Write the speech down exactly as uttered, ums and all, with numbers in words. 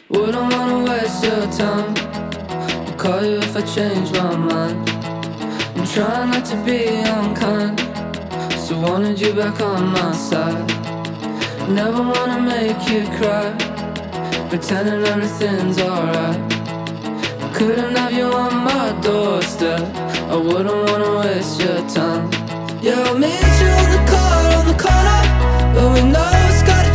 Wouldn't wanna waste your time. I'll call you if I change my mind. I'm trying not to be unkind, so wanted you back on my side. Never wanna make you cry, pretending everything's alright. Couldn't have you on my doorstep. I wouldn't wanna waste your time. Yeah, I'll meet you in the car on the corner, but we know it's gotta